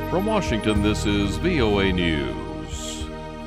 From Washington, this is VOA News.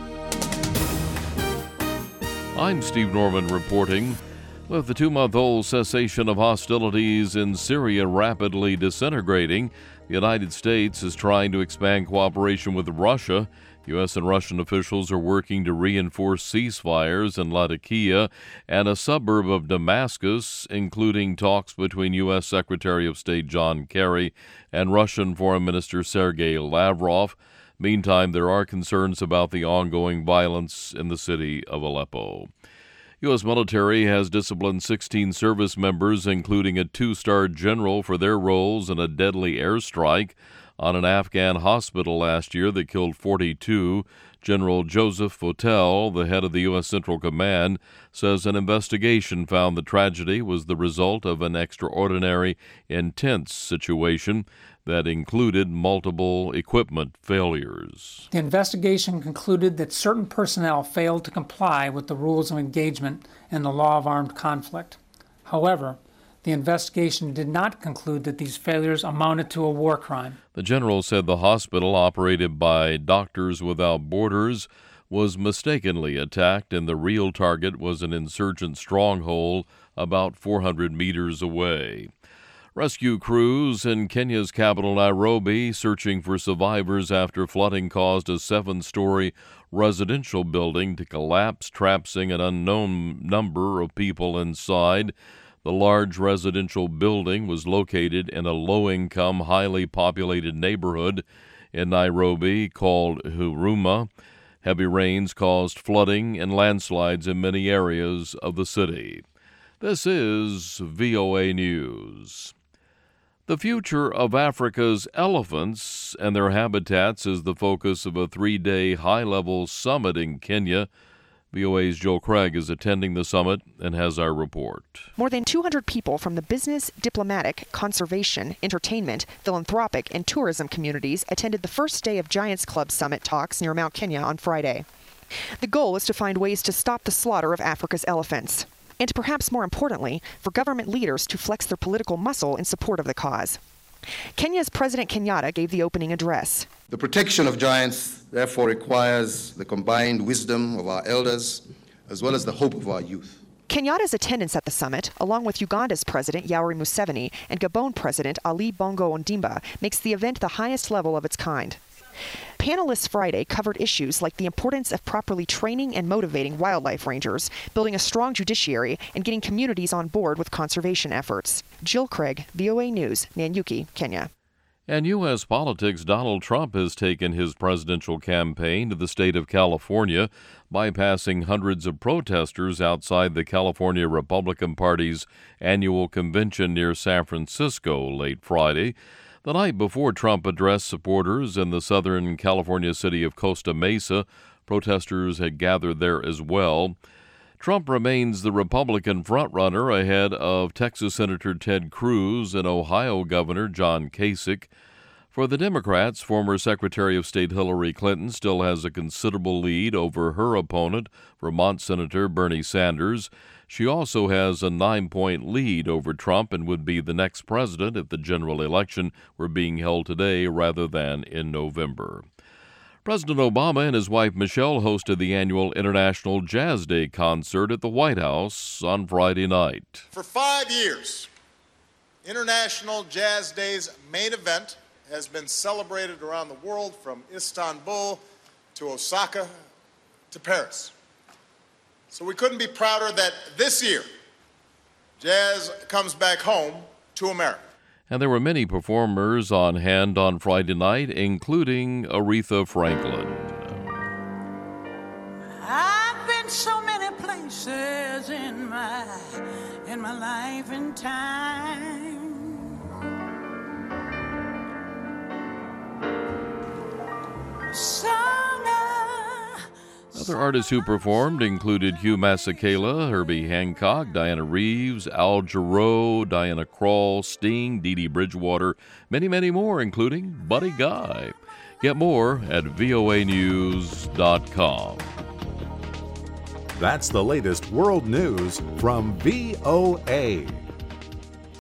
I'm Steve Norman reporting. With the 2-month-old cessation of hostilities in Syria rapidly disintegrating, the United States is trying to expand cooperation with Russia. U.S. and Russian officials are working to reinforce ceasefires in Latakia and a suburb of Damascus, including talks between U.S. Secretary of State John Kerry and Russian Foreign Minister Sergei Lavrov. Meantime, there are concerns about the ongoing violence in the city of Aleppo. U.S. military has disciplined 16 service members, including a 2-star general, for their roles in a deadly airstrike on an Afghan hospital last year that killed 42. General Joseph Votel, the head of the U.S. Central Command, says an investigation found the tragedy was the result of an extraordinary, intense situation that included multiple equipment failures. The investigation concluded that certain personnel failed to comply with the rules of engagement in the law of armed conflict. However, the investigation did not conclude that these failures amounted to a war crime. The general said the hospital, operated by Doctors Without Borders, was mistakenly attacked, and the real target was an insurgent stronghold about 400 meters away. Rescue crews in Kenya's capital, Nairobi, searching for survivors after flooding caused a 7-story residential building to collapse, trapping an unknown number of people inside. The large residential building was located in a low-income, highly populated neighborhood in Nairobi called Huruma. Heavy rains caused flooding and landslides in many areas of the city. This is VOA News. The future of Africa's elephants and their habitats is the focus of a 3-day high-level summit in Kenya. VOA's Jill Craig is attending the summit and has our report. More than 200 people from the business, diplomatic, conservation, entertainment, philanthropic, and tourism communities attended the first day of Giants Club Summit talks near Mount Kenya on Friday. The goal is to find ways to stop the slaughter of Africa's elephants, and perhaps more importantly, for government leaders to flex their political muscle in support of the cause. Kenya's President Kenyatta gave the opening address. The protection of giants, therefore, requires the combined wisdom of our elders as well as the hope of our youth. Kenyatta's attendance at the summit, along with Uganda's President Yoweri Museveni and Gabon President Ali Bongo Ondimba, makes the event the highest level of its kind. Panelists Friday covered issues like the importance of properly training and motivating wildlife rangers, building a strong judiciary, and getting communities on board with conservation efforts. Jill Craig, VOA News, Nanyuki, Kenya. And U.S. politics, Donald Trump has taken his presidential campaign to the state of California, bypassing hundreds of protesters outside the California Republican Party's annual convention near San Francisco late Friday. The night before Trump addressed supporters in the southern California city of Costa Mesa, protesters had gathered there as well. Trump remains the Republican frontrunner ahead of Texas Senator Ted Cruz and Ohio Governor John Kasich. For the Democrats, former Secretary of State Hillary Clinton still has a considerable lead over her opponent, Vermont Senator Bernie Sanders. She also has a 9-point lead over Trump and would be the next president if the general election were being held today rather than in November. President Obama and his wife Michelle hosted the annual International Jazz Day concert at the White House on Friday night. For 5 years, International Jazz Day's main event has been celebrated around the world, from Istanbul to Osaka to Paris. So we couldn't be prouder that this year, jazz comes back home to America. And there were many performers on hand on Friday night, including Aretha Franklin. I've been so many places in my life and time. Other artists who performed included Hugh Masekela, Herbie Hancock, Diana Reeves, Al Jarreau, Diana Krall, Sting, Dee Dee Bridgewater, many, many more, including Buddy Guy. Get more at voanews.com. That's the latest world news from VOA.